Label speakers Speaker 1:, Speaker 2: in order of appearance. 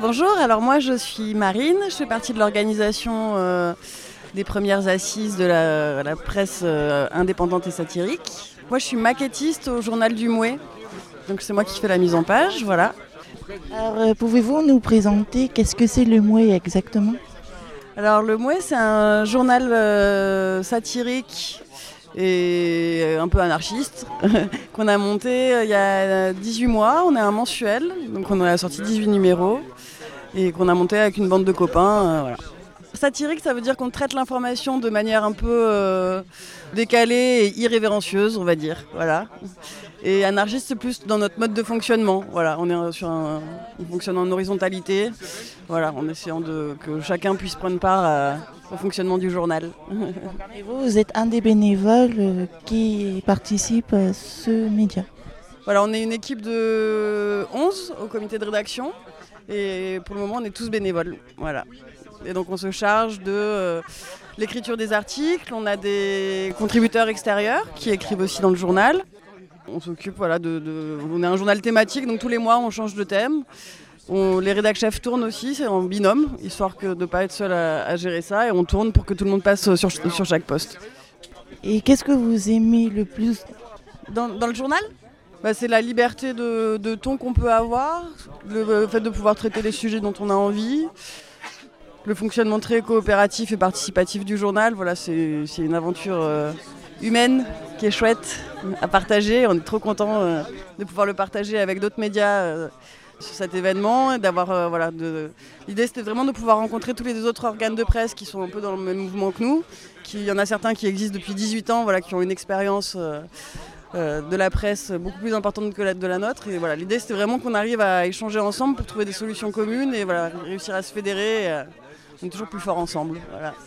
Speaker 1: Bonjour, alors moi je suis Marine, je fais partie de l'organisation des premières assises de la presse indépendante et satirique. Moi je suis maquettiste au journal du Mouet, donc c'est moi qui fais la mise en page, voilà.
Speaker 2: Alors, pouvez-vous nous présenter qu'est-ce que c'est le Mouet exactement?
Speaker 1: Alors le Mouet c'est un journal satirique et un peu anarchiste qu'on a monté il y a 18 mois, on est un mensuel, donc on a sorti 18 numéros et qu'on a monté avec une bande de copains, voilà. Satirique, ça veut dire qu'on traite l'information de manière un peu décalée et irrévérencieuse, on va dire. Voilà. Et anarchiste, c'est plus dans notre mode de fonctionnement. Voilà, on est on fonctionne en horizontalité, voilà, en essayant que chacun puisse prendre part au fonctionnement du journal.
Speaker 2: Et vous êtes un des bénévoles qui participe à ce média.
Speaker 1: Voilà, on est une équipe de 11 au comité de rédaction. Et pour le moment, on est tous bénévoles. Voilà. Et donc, on se charge de l'écriture des articles. On a des contributeurs extérieurs qui écrivent aussi dans le journal. On s'occupe, voilà, on est un journal thématique, donc tous les mois, on change de thème. Les rédac chefs tournent aussi, c'est en binôme, histoire de ne pas être seul à gérer ça. Et on tourne pour que tout le monde passe sur chaque poste.
Speaker 2: Et qu'est-ce que vous aimez le plus?
Speaker 1: Dans le journal, c'est la liberté de ton qu'on peut avoir, le fait de pouvoir traiter les sujets dont on a envie, le fonctionnement très coopératif et participatif du journal. Voilà, c'est une aventure humaine qui est chouette à partager. On est trop content de pouvoir le partager avec d'autres médias sur cet événement. Et d'avoir, L'idée, c'était vraiment de pouvoir rencontrer tous les autres organes de presse qui sont un peu dans le même mouvement que nous. Il y en a certains qui existent depuis 18 ans, voilà, qui ont une expérience de la presse beaucoup plus importante que de la nôtre. Et voilà, l'idée, c'était vraiment qu'on arrive à échanger ensemble pour trouver des solutions communes et voilà, réussir à se fédérer. On est toujours plus fort ensemble. Voilà.